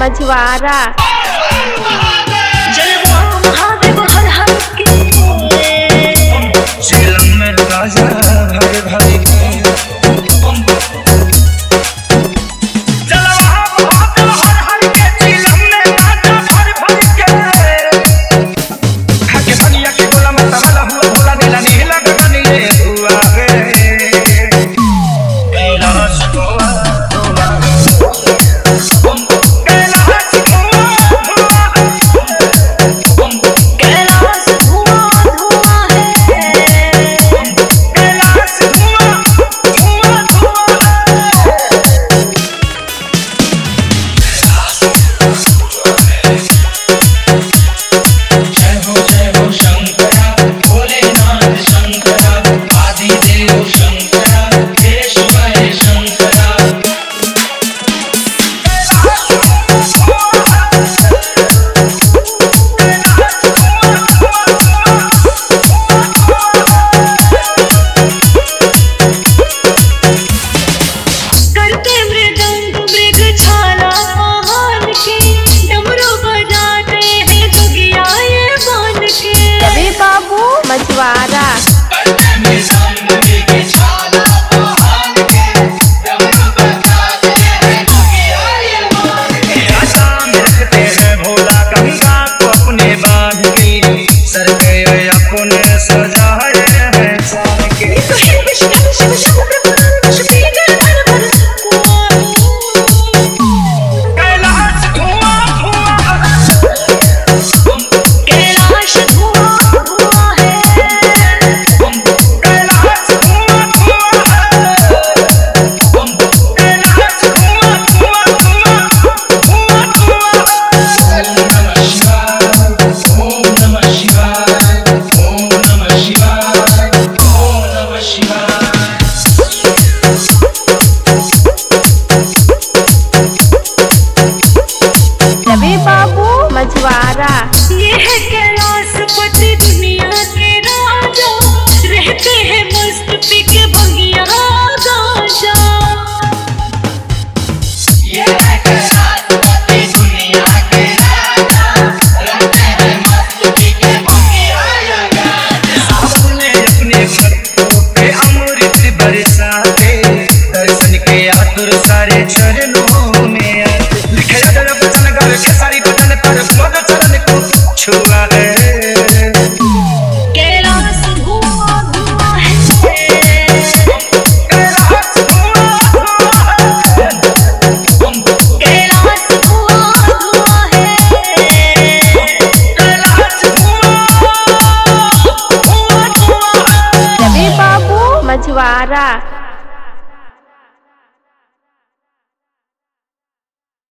मझवारा। झीलम में राजा भर भर के मझवारा। भोला गंगा को अपने बांध ली सर के अपने सजाए हैं सार के बाबू मझवारा। ये है कैलाशपति दुनिया के राजा, रहते हैं मस्त पी के बगिया गांजा। ये है कैलाशपति दुनिया के राजा, रहते हैं मस्त पी के बगिया गांजा। अपने अपने भक्तों पे अमृत बरसाते दर्शन के आतुर सारे चरणों में लिखे वचन गर के सारी बदन पर मद चरण को छुआ है। कैलाश धुआं धुआं है, कैलाश धुआं है, कैलाश धुआं धुआं है, कैलाश धुआं धुआं है। बाबू मझवारा।